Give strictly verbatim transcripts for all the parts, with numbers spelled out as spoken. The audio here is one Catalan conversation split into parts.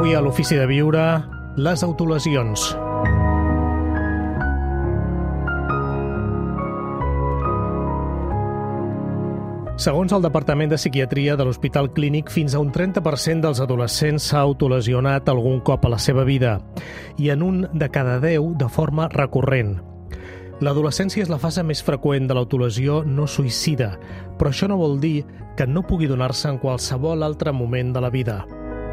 Avui a l'Ofici de Viure, les autolesions. Segons el Departament de Psiquiatria de l'Hospital Clínic, fins a un trenta per cent dels adolescents s'ha autolesionat algun cop a la seva vida i en un de cada deu de forma recurrent. L'adolescència és la fase més freqüent de l'autolesió no suïcida, però això no vol dir que no pugui donar-se en qualsevol altre moment de la vida.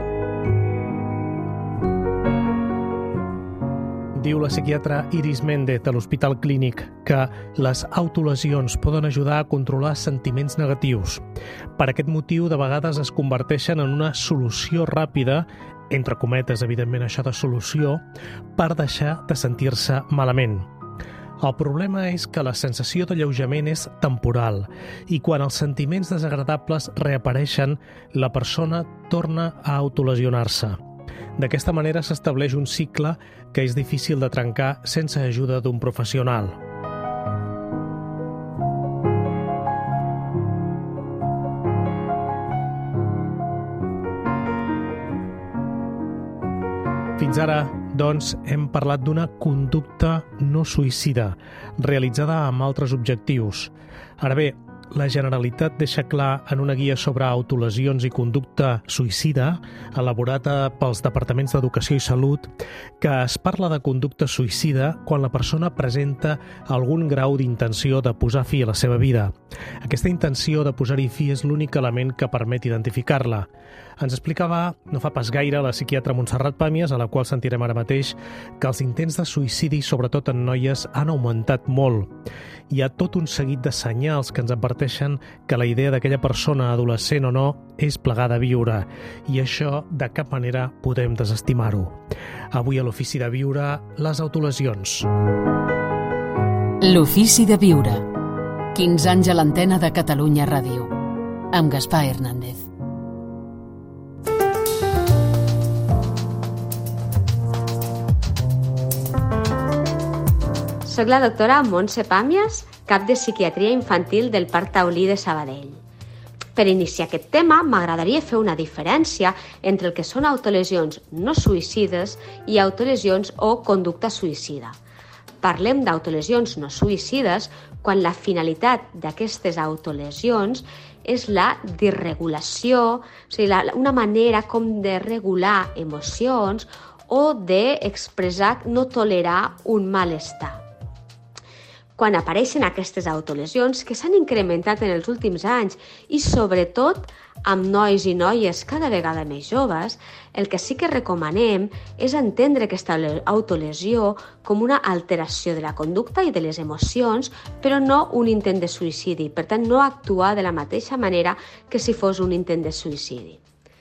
Diu la psiquiatra Iris Méndez de l'Hospital Clínic que les autolesions poden ajudar a controlar sentiments negatius. Per aquest motiu, de vegades es converteixen en una solució ràpida, entre cometes, evidentment, això de solució, per deixar de sentir-se malament. El problema és que la sensació d'alleujament és temporal i quan els sentiments desagradables reapareixen, la persona torna a autolesionar-se. D'aquesta manera s'estableix un cicle que és difícil de trencar sense ajuda d'un professional. Fins ara, doncs, hem parlat d'una conducta no suïcida, realitzada amb altres objectius. Ara bé, la Generalitat deixa clar en una guia sobre autolesions i conducta suïcida, elaborada pels Departaments d'Educació i Salut, que es parla de conducta suïcida quan la persona presenta algun grau d'intenció de posar fi a la seva vida. Aquesta intenció de posar-hi fi és l'únic element que permet identificar-la. Ens explicava no fa pas gaire la psiquiatra Montserrat Pàmies, a la qual sentirem ara mateix, que els intents de suïcidi, sobretot en noies, han augmentat molt. Hi ha tot un seguit de senyals que ens adverteixen que la idea d'aquella persona, adolescent o no, és plegar de viure, i això de cap manera podem desestimar-ho. Avui a l'Ofici de Viure, les autolesions. L'Ofici de Viure. quinze anys a l'antena de Catalunya Ràdio. Amb Gaspar Hernández. Soc la doctora Montse Pàmies, cap de Psiquiatria Infantil del Parc Taulí de Sabadell. Per iniciar aquest tema, m'agradaria fer una diferència entre el que són autolesions no suïcides i autolesions o conducta suïcida. Parlem d'autolesions no suïcides quan la finalitat d'aquestes autolesions és la disregulació, o sigui, la, una manera com de regular emocions o d'expressar, no tolerar un malestar. Quan apareixen aquestes autolesions, que s'han incrementat en els últims anys i sobretot amb nois i noies cada vegada més joves, el que sí que recomanem és entendre aquesta autolesió com una alteració de la conducta i de les emocions, però no un intent de suïcidi. Per tant, no actuar de la mateixa manera que si fos un intent de suïcidi.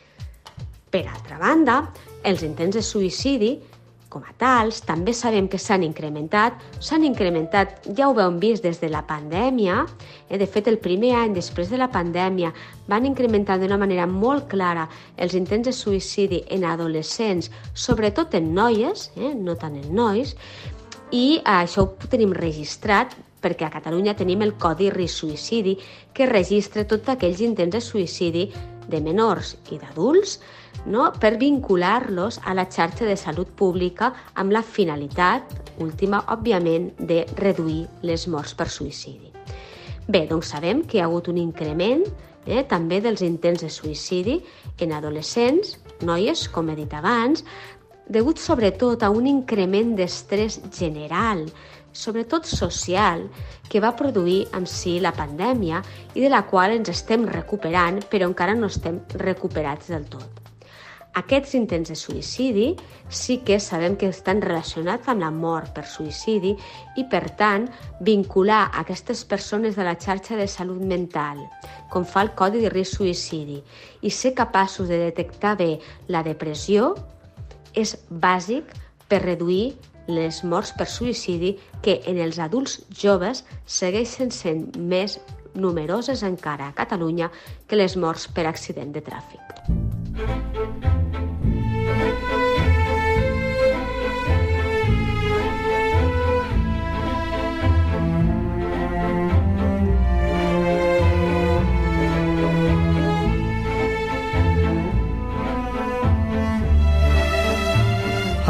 Per altra banda, els intents de suïcidi com a tals, també sabem que s'han incrementat, s'han incrementat, ja ho hem vist des de la pandèmia, eh? De fet el primer any després de la pandèmia van incrementar d'una manera molt clara els intents de suïcidi en adolescents, sobretot en noies, eh? No tant en nois, i això ho tenim registrat perquè a Catalunya tenim el Codi Risc Suïcidi que registra tots aquells intents de suïcidi de menors i d'adults, no? Per vincular-los a la xarxa de salut pública amb la finalitat última, òbviament, de reduir les morts per suïcidi. Bé, doncs sabem que hi ha hagut un increment eh, també dels intents de suïcidi en adolescents, noies, com he dit abans, degut sobretot a un increment d'estrès general, sobretot social, que va produir en si la pandèmia i de la qual ens estem recuperant, però encara no estem recuperats del tot. Aquests intents de suïcidi sí que sabem que estan relacionats amb la mort per suïcidi i, per tant, vincular aquestes persones de la xarxa de salut mental, com fa el Codi de Risc Suïcidi, i ser capaços de detectar bé la depressió és bàsic per reduir les morts per suïcidi que en els adults joves segueixen sent més numeroses encara a Catalunya que les morts per accident de tràfic.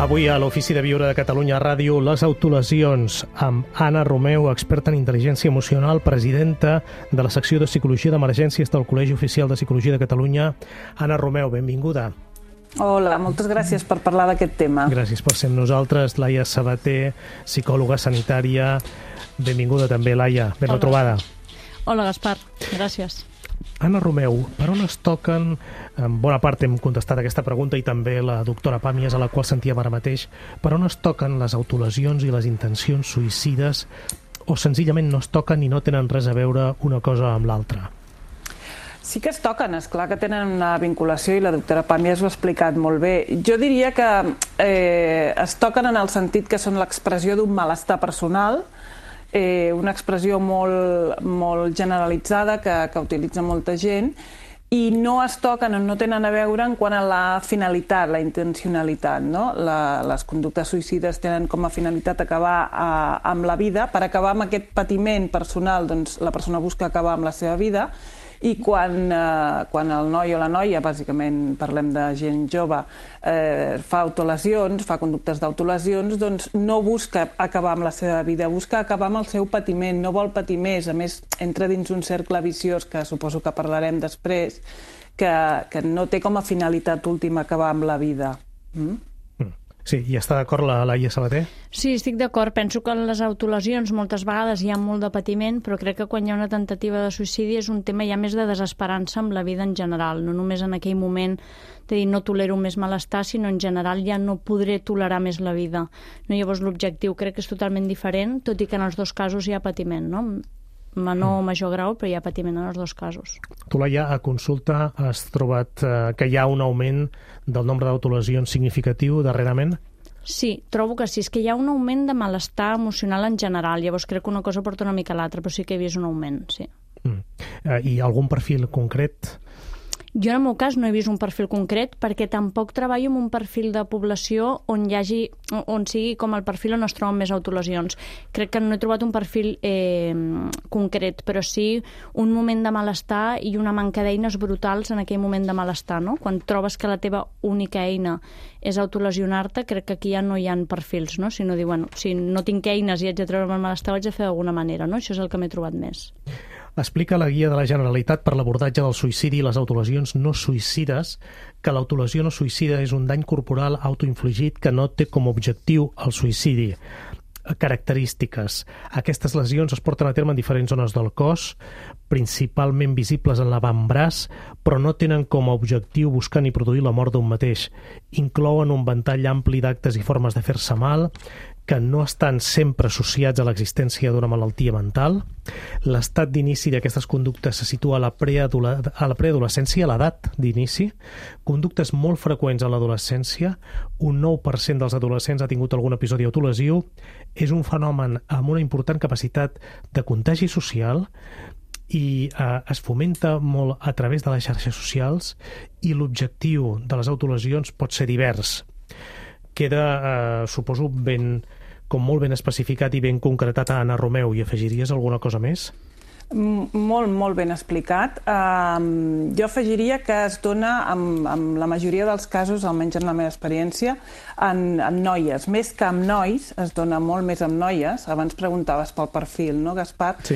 Avui a l'Ofici de Viure de Catalunya Ràdio, les autolesions amb Anna Romeu, experta en intel·ligència emocional, presidenta de la secció de Psicologia d'Emergències del Col·legi Oficial de Psicologia de Catalunya. Anna Romeu, benvinguda. Hola, moltes gràcies per parlar d'aquest tema. Gràcies per ser amb nosaltres. Laia Sabater, psicòloga sanitària. Benvinguda també, Laia. Ben retrobada. Hola, Gaspar. Gràcies. Anna Romeu, per on es toquen, en bona part hem contestat aquesta pregunta i també la doctora Pàmies, a la qual sentíem ara mateix, per on es toquen les autolesions i les intencions suïcides o senzillament no es toquen i no tenen res a veure una cosa amb l'altra? Sí que es toquen, és clar que tenen una vinculació i la doctora Pàmies ho ha explicat molt bé. Jo diria que eh, es toquen en el sentit que són l'expressió d'un malestar personal, Eh, una expressió molt, molt generalitzada que, que utilitza molta gent i no es toquen o no tenen a veure en quant a la finalitat, la intencionalitat. No? La, les conductes suïcides tenen com a finalitat acabar a, amb la vida. Per acabar amb aquest patiment personal, doncs, la persona busca acabar amb la seva vida. I quan, eh, quan el noi o la noia, bàsicament parlem de gent jove, eh, fa autolesions, fa conductes d'autolesions, doncs no busca acabar amb la seva vida, busca acabar amb el seu patiment, no vol patir més. A més, entra dins un cercle viciós, que suposo que parlarem després, que, que no té com a finalitat última acabar amb la vida. Mm? Sí, i està d'acord la Laia Sabater? Sí, estic d'acord. Penso que en les autolesions moltes vegades hi ha molt de patiment, però crec que quan hi ha una temptativa de suïcidi és un tema ja més de desesperança amb la vida en general, no només en aquell moment de dir no tolero més malestar, sinó en general ja no podré tolerar més la vida. No, llavors l'objectiu crec que és totalment diferent, tot i que en els dos casos hi ha patiment, no? Menor o major grau, però hi ha patiment en els dos casos. Tu, Laia, a consulta has trobat eh, que hi ha un augment del nombre d'autolesions significatiu darrerament? Sí, trobo que sí. És que hi ha un augment de malestar emocional en general. Llavors crec que una cosa porta una mica a l'altra, però sí que he vist un augment, sí. Mm. Eh, I algun perfil concret? Jo en el meu cas no he vist un perfil concret perquè tampoc treballo amb un perfil de població on hi hagi, on sigui com el perfil on es troben més autolesions. Crec que no he trobat un perfil eh, concret, però sí un moment de malestar i una manca d'eines brutals en aquell moment de malestar, no? Quan trobes que la teva única eina és autolesionar-te, crec que aquí ja no hi ha perfils, no? Si no diuen, si no tinc eines i haig de treure'm el malestar, ho haig de fer d'alguna manera, no? Això és el que m'he trobat més. Explica la guia de la Generalitat per l'abordatge del suïcidi i les autolesions no suïcides que l'autolesió no suïcida és un dany corporal autoinfligit que no té com a objectiu el suïcidi. Característiques. Aquestes lesions es porten a terme en diferents zones del cos, principalment visibles en l'avantbraç, però no tenen com a objectiu buscar ni produir la mort d'un mateix. Inclouen un ventall ampli d'actes i formes de fer-se mal, que no estan sempre associats a l'existència d'una malaltia mental. L'estat d'inici d'aquestes conductes se situa a la preadolescència, a l'edat d'inici. Conductes molt freqüents a l'adolescència. Un nou per cent dels adolescents ha tingut algun episodi autolesiu. És un fenomen amb una important capacitat de contagi social i eh, es fomenta molt a través de les xarxes socials i l'objectiu de les autolesions pot ser divers. Queda, eh, suposo, ben, com molt ben especificat i ben concretat a Anna Romeu. Hi afegiries alguna cosa més? Molt, molt ben explicat. Uh, jo afegiria que es dona, en, en la majoria dels casos, almenys en la meva experiència, en, en noies. Més que amb nois, es dona molt més amb noies. Abans preguntaves pel perfil, no, Gaspar? Sí.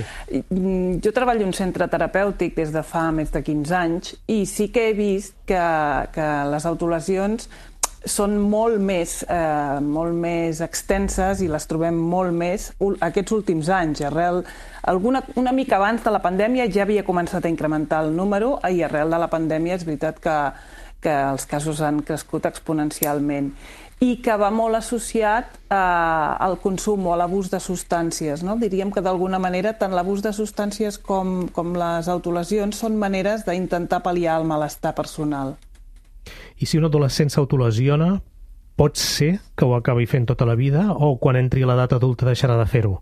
Jo treballo en un centre terapèutic des de fa més de quinze anys i sí que he vist que, que les autolesions són molt més, eh, molt més extenses i les trobem molt més aquests últims anys. Arrel, alguna, una mica abans de la pandèmia ja havia començat a incrementar el número i arrel de la pandèmia és veritat que, que els casos han crescut exponencialment i que va molt associat eh, al consum o a l'abús de substàncies. No? Diríem que d'alguna manera tant l'abús de substàncies com, com les autolesions són maneres d'intentar pal·liar el malestar personal. I si un adolescent s'autolesiona, pot ser que ho acabi fent tota la vida o quan entri a l'edat adulta deixarà de fer-ho?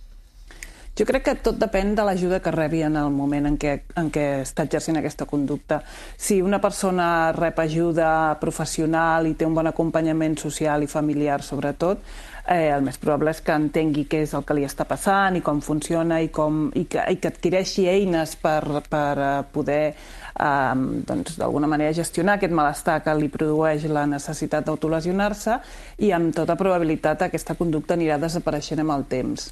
Jo crec que tot depèn de l'ajuda que rebi en el moment en què, en què està exercint aquesta conducta. Si una persona rep ajuda professional i té un bon acompanyament social i familiar, sobretot, eh, el més probable és que entengui què és el que li està passant i com funciona i, com, i, que, i que adquireixi eines per, per poder eh, doncs, d'alguna manera gestionar aquest malestar que li produeix la necessitat d'autolesionar-se, i amb tota probabilitat aquesta conducta anirà desapareixent amb el temps.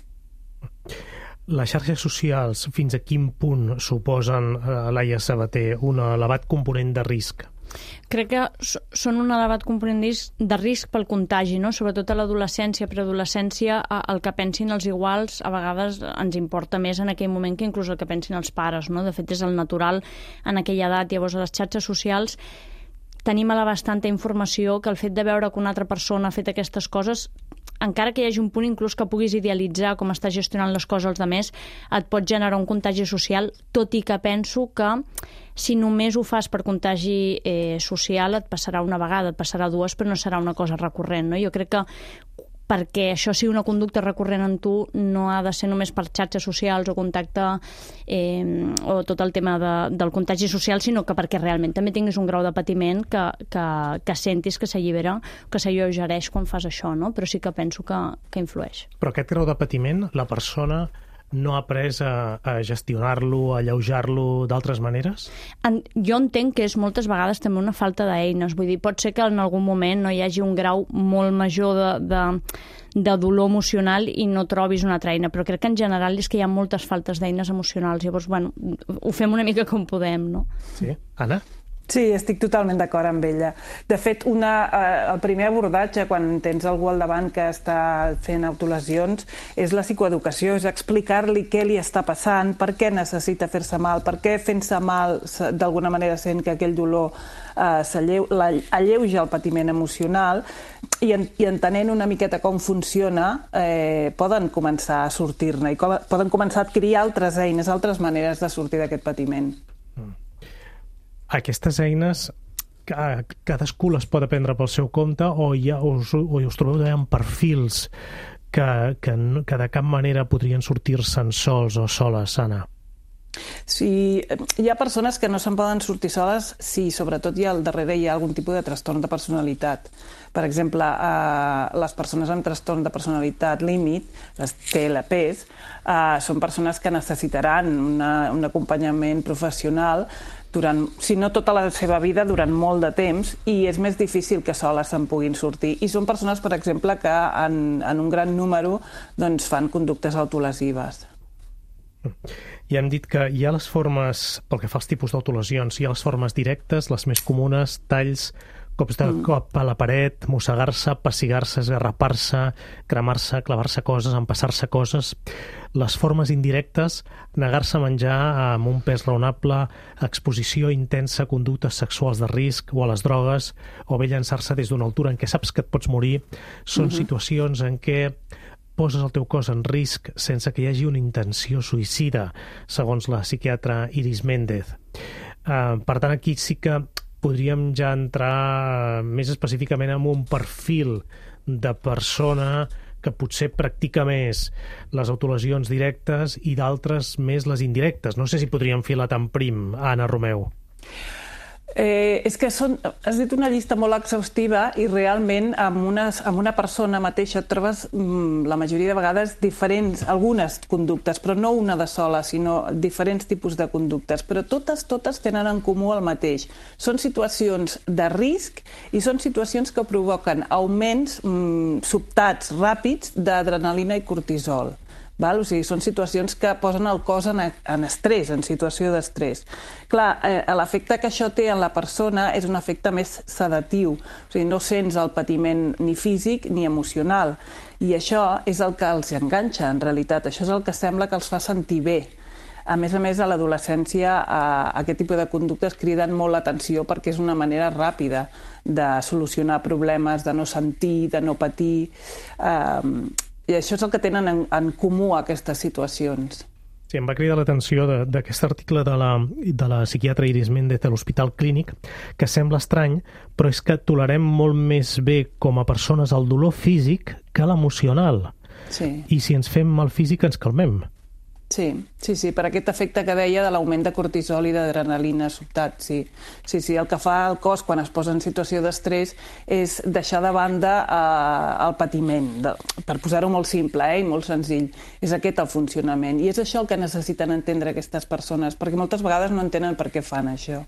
Les xarxes socials, fins a quin punt suposen, Laia Sabater, un elevat component de risc? Crec que són un elevat component de risc pel contagi, no? Sobretot a l'adolescència, preadolescència, el que pensin els iguals a vegades ens importa més en aquell moment que inclús el que pensin els pares, no? De fet, és el natural en aquella edat. Llavors, a les xarxes socials tenim a l'abast tanta informació que el fet de veure que una altra persona ha fet aquestes coses, encara que hi hagi un punt inclús que puguis idealitzar com està gestionant les coses els altres, et pot generar un contagi social, tot i que penso que si només ho fas per contagi eh, social et passarà una vegada, et passarà dues, però no serà una cosa recurrent, no? Jo crec que perquè això sigui una conducta recurrent en tu no ha de ser només per xarxes socials o contacte eh, o tot el tema de, del contagi social, sinó que perquè realment també tinguis un grau de patiment que, que, que sentis que s'allibera, que s'alleugereix quan fas això, no? Però sí que penso que, que influeix. Però aquest grau de patiment, la persona no ha après a, a gestionar-lo, a alleujar-lo d'altres maneres? En, jo entenc que és moltes vegades també una falta d'eines. Vull dir, pot ser que en algun moment no hi hagi un grau molt major de, de, de dolor emocional i no trobis una altra eina, però crec que en general és que hi ha moltes faltes d'eines emocionals. Llavors, bueno, ho fem una mica com podem, no? Sí. Anna? Sí, estic totalment d'acord amb ella. De fet, una, eh, el primer abordatge, quan tens algú al davant que està fent autolesions, és la psicoeducació, és explicar-li què li està passant, per què necessita fer-se mal, per què fent-se mal d'alguna manera sent que aquell dolor eh, alleuja el patiment emocional, i, en, i entenent una miqueta com funciona, eh, poden començar a sortir-ne i com, poden començar a adquirir altres eines, altres maneres de sortir d'aquest patiment. Mm. Aquestes eines, cadascú les pot aprendre pel seu compte o, hi ha, o, us, o us trobeu en perfils que, que, que de cap manera podrien sortir-se'n sols o soles, Anna? Sí, hi ha persones que no se'n poden sortir soles si sobretot hi ha al darrere hi ha algun tipus de trastorn de personalitat. Per exemple, eh, les persones amb trastorn de personalitat límit, les T L Ps, eh, són persones que necessitaran una, un acompanyament professional durant, si no tota la seva vida, durant molt de temps, i és més difícil que soles se'n puguin sortir. I són persones, per exemple, que en, en un gran número doncs, fan conductes autolesives. Ja hem dit que hi ha les formes, pel que fa als tipus d'autolesions, hi ha les formes directes, les més comunes, talls, cops de mm. cop a la paret, mossegar-se, pessigar-se, esgarrapar-se, cremar-se, clavar-se coses, empassar-se coses. Les formes indirectes, negar-se a menjar amb un pes raonable, exposició intensa a conductes sexuals de risc o a les drogues, o bé llançar-se des d'una altura en què saps que et pots morir, són mm-hmm. situacions en què poses el teu cos en risc sense que hi hagi una intenció suïcida, segons la psiquiatra Iris Méndez. Uh, per tant, aquí sí que podríem ja entrar més específicament en un perfil de persona que potser practica més les autolesions directes i d'altres més les indirectes. No sé si podríem filar tan prim, Anna Romeu. Eh, és que són, has dit una llista molt exhaustiva i realment amb una, amb una persona mateixa et trobes mm, la majoria de vegades diferents, algunes conductes, però no una de sola, sinó diferents tipus de conductes, però totes, totes tenen en comú el mateix. Són situacions de risc i són situacions que provoquen augments mm, sobtats, ràpids, d'adrenalina i cortisol. Val? O sigui, són situacions que posen el cos en, en estrès, en situació d'estrès. Clar, eh, l'efecte que això té en la persona és un efecte més sedatiu, o sigui, no sents el patiment ni físic ni emocional, i això és el que els enganxa, en realitat, això és el que sembla que els fa sentir bé. A més a més, a l'adolescència, eh, aquest tipus de conductes criden molt l'atenció perquè és una manera ràpida de solucionar problemes, de no sentir, de no patir. Eh, I això és el que tenen en, en comú aquestes situacions. Sí, em va cridar l'atenció d'aquest article de la, de la psiquiatra Iris Méndez de l'Hospital Clínic, que sembla estrany, però és que tolerem molt més bé com a persones el dolor físic que l'emocional. Sí. I si ens fem mal físic ens calmem. Sí, sí, sí, per aquest efecte que deia de l'augment de cortisol i d'adrenalina sobtat, sí. Sí, sí, el que fa el cos quan es posa en situació d'estrès és deixar de banda eh, el patiment, de, per posar-ho molt simple eh, i molt senzill. És aquest el funcionament. I és això el que necessiten entendre aquestes persones, perquè moltes vegades no entenen per què fan això.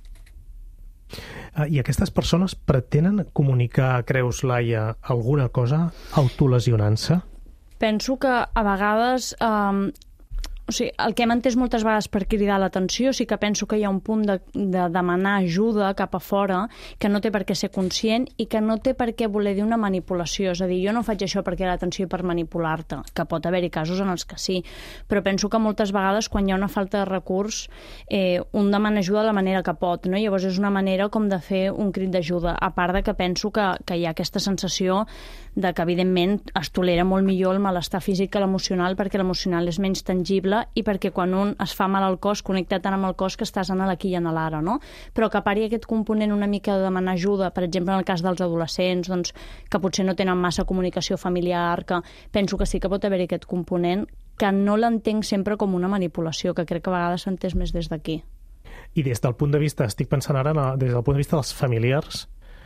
I aquestes persones pretenen comunicar, creus, Laia, alguna cosa autolesionant-se? Penso que a vegades... Eh, O sigui, el que hem entès moltes vegades per cridar l'atenció, sí que penso que hi ha un punt de, de demanar ajuda cap a fora que no té per què ser conscient i que no té per què voler dir una manipulació. És a dir, jo no faig això per cridar l'atenció i per manipular-te, que pot haver-hi casos en els que sí, però penso que moltes vegades quan hi ha una falta de recurs eh, un demana ajuda de la manera que pot, no? Llavors és una manera com de fer un crit d'ajuda, a part de que penso que, que hi ha aquesta sensació de que evidentment es tolera molt millor el malestar físic que l'emocional, perquè l'emocional és menys tangible i perquè quan un es fa mal al cos connecta tant amb el cos que estàs en l'aquí i en l'ara, no? Però que a part hi ha aquest component una mica de demanar ajuda, per exemple en el cas dels adolescents, doncs, que potser no tenen massa comunicació familiar, que penso que sí que pot haver-hi aquest component, que no l'entenc sempre com una manipulació, que crec que a vegades s'ha entès més des d'aquí. I des del punt de vista, estic pensant ara, des del punt de vista dels familiars,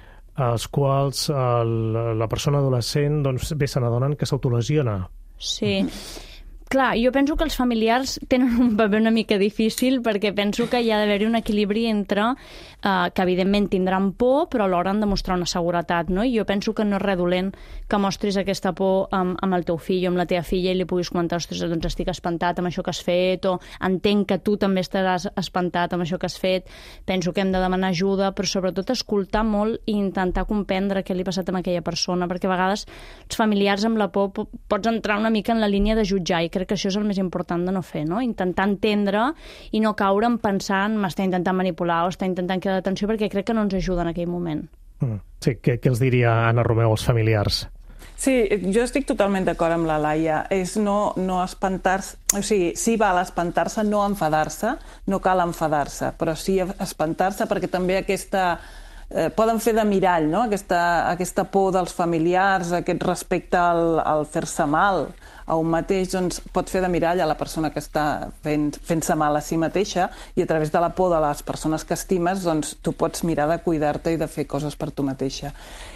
als quals el, la persona adolescent doncs, bé se n'adonen que s'autolesiona. Sí. Clar, jo penso que els familiars tenen un paper una mica difícil perquè penso que hi ha d'haver-hi un equilibri entre eh, que evidentment tindran por però alhora han de mostrar una seguretat, no? I jo penso que no és res dolent que mostris aquesta por amb, amb el teu fill o amb la teva filla i li puguis comentar, ostres, doncs estic espantat amb això que has fet, o entenc que tu també estaràs espantat amb això que has fet. Penso que hem de demanar ajuda, però sobretot escoltar molt i intentar comprendre què li ha passat a aquella persona, perquè a vegades els familiars amb la por pots entrar una mica en la línia de jutjar i crec que això és el més important de no fer, no? Intentar entendre i no caure en pensant m'està intentant manipular o està intentant cridar l'atenció, perquè crec que no ens ajuda en aquell moment. Mm. Sí, què, què els diria Anna Romeu als familiars? Sí, jo estic totalment d'acord amb la Laia. És no, no espantar-se, o sigui, sí val espantar-se, no enfadar-se, no cal enfadar-se, però sí espantar-se perquè també aquesta... Eh, poden fer de mirall, no? Aquesta, aquesta por dels familiars, aquest respecte al, al fer-se mal a un mateix, doncs pot fer de mirall a la persona que està fent, fent-se mal a si mateixa i a través de la por de les persones que estimes, doncs tu pots mirar de cuidar-te i de fer coses per tu mateixa.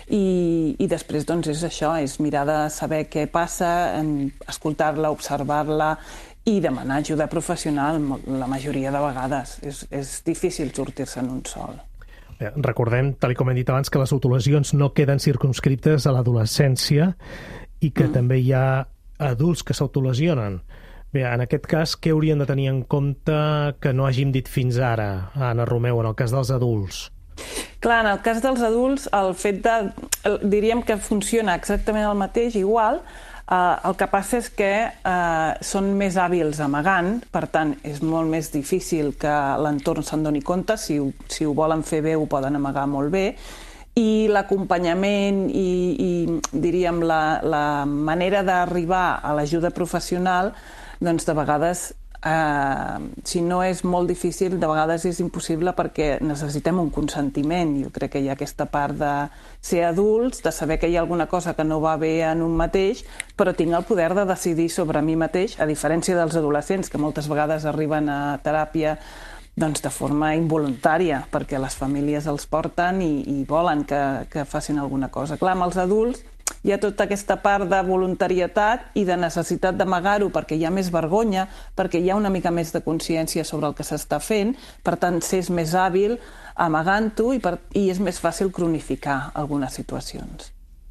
I, i després doncs és això, és mirar de saber què passa, escoltar-la, observar-la i demanar ajuda professional la majoria de vegades. És, és difícil sortir-se en un sol. Bé, recordem, tal com hem dit abans, que les autolesions no queden circumscriptes a l'adolescència i que mm. també hi ha adults que s'autolesionen. Bé, en aquest cas, què haurien de tenir en compte que no hàgim dit fins ara, Anna Romeu, en el cas dels adults? Clar, en el cas dels adults, el fet de... diríem que funciona exactament el mateix, igual. Uh, el que passa és que uh, són més hàbils amagant, per tant, és molt més difícil que l'entorn se'n doni compte. Si ho, si ho volen fer bé, ho poden amagar molt bé. I l'acompanyament i, i diríem, la, la manera d'arribar a l'ajuda professional, doncs de vegades, eh, si no és molt difícil, de vegades és impossible perquè necessitem un consentiment. Jo crec que hi ha aquesta part de ser adults, de saber que hi ha alguna cosa que no va bé en un mateix, però tinc el poder de decidir sobre mi mateix, a diferència dels adolescents, que moltes vegades arriben a teràpia doncs de forma involuntària, perquè les famílies els porten i, i volen que, que facin alguna cosa. Clar, amb els adults hi ha tota aquesta part de voluntarietat i de necessitat d'amagar-ho perquè hi ha més vergonya, perquè hi ha una mica més de consciència sobre el que s'està fent, per tant, s'és més hàbil amagant-ho i, per, i és més fàcil cronificar algunes situacions.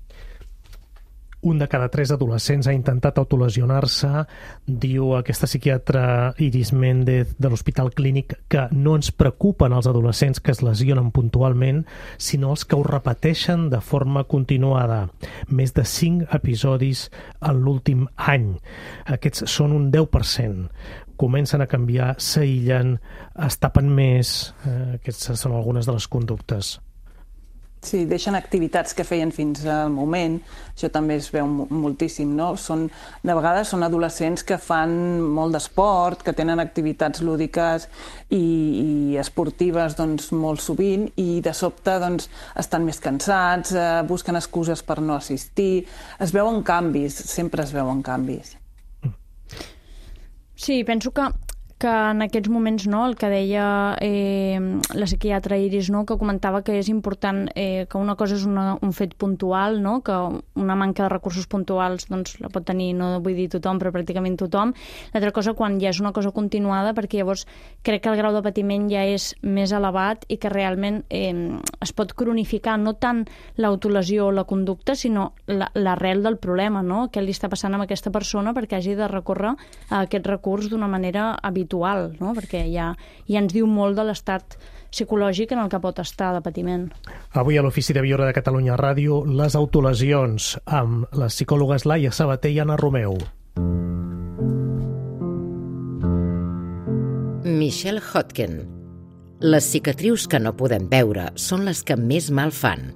Un de cada tres adolescents ha intentat autolesionar-se, diu aquesta psiquiatra Iris Méndez de l'Hospital Clínic, que no ens preocupen els adolescents que es lesionen puntualment, sinó els que ho repeteixen de forma continuada. Més de cinc episodis en l'últim any. Aquests són un deu per cent. Comencen a canviar, s'aïllen, es tapen més. Eh, aquestes són algunes de les conductes. Sí, deixen activitats que feien fins al moment, això també es veu moltíssim, no? Són, de vegades són adolescents que fan molt d'esport, que tenen activitats lúdiques i, i esportives doncs, molt sovint i de sobte doncs, estan més cansats, eh, busquen excuses per no assistir, es veuen canvis, sempre es veuen canvis. Sí, penso que que en aquests moments, no, el que deia eh, la psiquiatra Iris, no, que comentava que és important eh, que una cosa és una, un fet puntual, no, que una manca de recursos puntuals doncs, la pot tenir, no vull dir tothom, però pràcticament tothom. L'altra cosa, quan ja és una cosa continuada, perquè llavors crec que el grau de patiment ja és més elevat i que realment eh, es pot cronificar no tant l'autolesió o la conducta, sinó l'arrel del problema, no? Què li està passant amb aquesta persona perquè hagi de recórrer a aquest recurs d'una manera habitual. habitual, no? Perquè ja, ja ens diu molt de l'estat psicològic en el que pot estar de patiment. Avui a l'Ofici de Viure de Catalunya Ràdio, les autolesions amb les psicòlogues Laia Sabater i Anna Romeu. Michelle Hodgkin. Les cicatrius que no podem veure són les que més mal fan.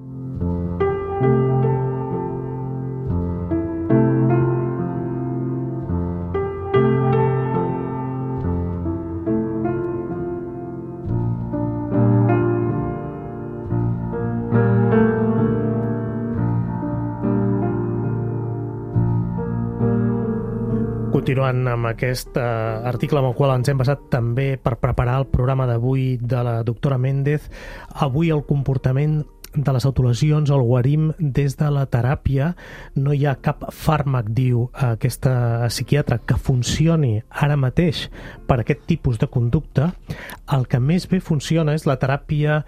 Continuant amb aquest uh, article amb el qual ens hem basat també per preparar el programa d'avui de la doctora Méndez, avui el comportament de les autolesions, el guarim des de la teràpia. No hi ha cap fàrmac, diu aquesta psiquiatra, que funcioni ara mateix per aquest tipus de conducta. El que més bé funciona és la teràpia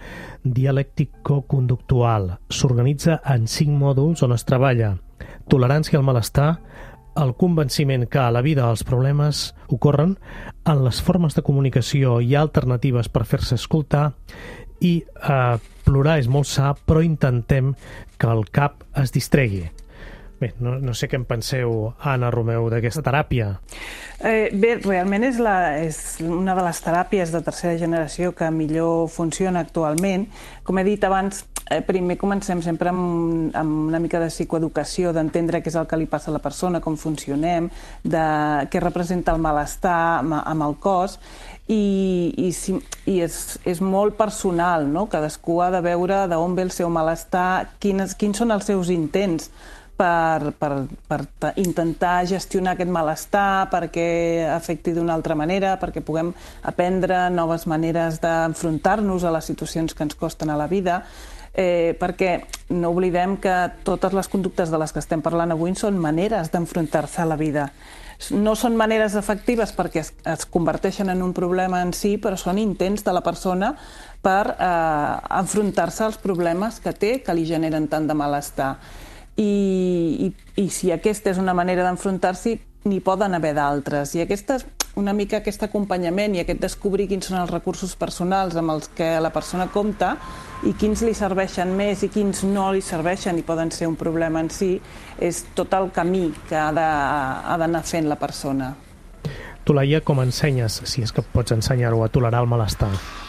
dialèctico-conductual. S'organitza en cinc mòduls on es treballa tolerància al malestar, el convenciment que a la vida els problemes ocorren, en les formes de comunicació hi ha alternatives per fer-se escoltar i eh, plorar és molt sa, però intentem que el cap es distregui. Bé, no, no sé què en penseu, Anna Romeu, d'aquesta teràpia. Eh, bé, realment és, la, és una de les teràpies de tercera generació que millor funciona actualment. Com he dit abans, eh, primer comencem sempre amb, amb una mica de psicoeducació, d'entendre què és el que li passa a la persona, com funcionem, de què representa el malestar amb, amb el cos, i, i, i és, és molt personal, no? Cadascú ha de veure d'on ve el seu malestar, quins, quins són els seus intents, Per, per, per intentar gestionar aquest malestar, perquè afecti d'una altra manera, perquè puguem aprendre noves maneres d'enfrontar-nos a les situacions que ens costen a la vida, eh, perquè no oblidem que totes les conductes de les que estem parlant avui són maneres d'enfrontar-se a la vida. No són maneres efectives perquè es, es converteixen en un problema en si, però són intents de la persona per eh, enfrontar-se als problemes que té, que li generen tant de malestar. I, i, i si aquesta és una manera d'enfrontar-s'hi, n'hi poden haver d'altres. I aquesta, una mica aquest acompanyament i aquest descobrir quins són els recursos personals amb els que la persona compta i quins li serveixen més i quins no li serveixen i poden ser un problema en si, és tot el camí que ha d'anar fent la persona. Tu, Laia, com ensenyes, si és que pots ensenyar-ho, a tolerar el malestar?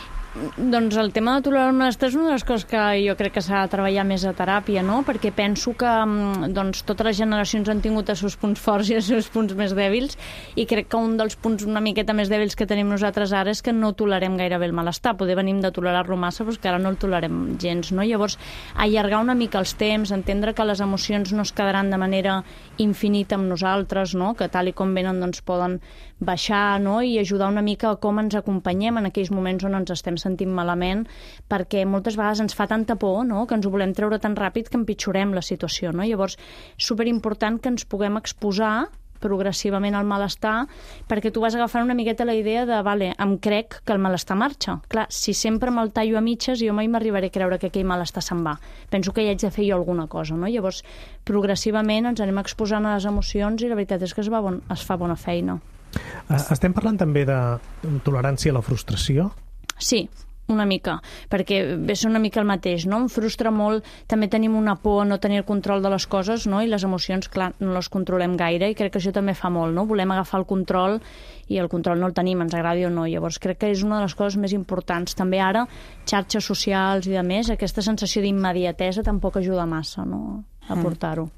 Doncs el tema de tolerar el malestar és una de les coses que jo crec que s'ha de treballar més a teràpia, no? Perquè penso que doncs, totes les generacions han tingut els seus punts forts i els seus punts més dèbils, i crec que un dels punts una miqueta més dèbils que tenim nosaltres ara és que no tolerem gairebé el malestar. Poder venim de tolerar-lo massa, però que ara no el tolerem gens, no? Llavors, allargar una mica els temps, entendre que les emocions no es quedaran de manera infinita amb nosaltres, no? Que tal i com venen doncs, poden baixar, no? I ajudar una mica a com ens acompanyem en aquells moments on ens estem sentint malament, perquè moltes vegades ens fa tanta por, no? Que ens ho volem treure tan ràpid que empitjorem la situació, no? Llavors, superimportant que ens puguem exposar progressivament al malestar, perquè tu vas agafant una miqueta la idea de, vale, em crec que el malestar marxa. Clar, si sempre me'l tallo a mitges, jo mai m'arribaré a creure que aquell malestar se'n va. Penso que hi haig de fer jo alguna cosa, no? Llavors, progressivament ens anem exposant a les emocions i la veritat és que es, va bon, es fa bona feina. Estem parlant també de tolerància a la frustració? Sí, una mica, perquè ve ser una mica el mateix, no? Em frustra molt, també tenim una por a no tenir el control de les coses, no? I les emocions, clar, no les controlem gaire, i crec que això també fa molt, no? Volem agafar el control i el control no el tenim, ens agradi o no. Llavors crec que és una de les coses més importants. També ara, xarxes socials i de més, aquesta sensació d'immediatesa tampoc ajuda massa, no? A portar-ho.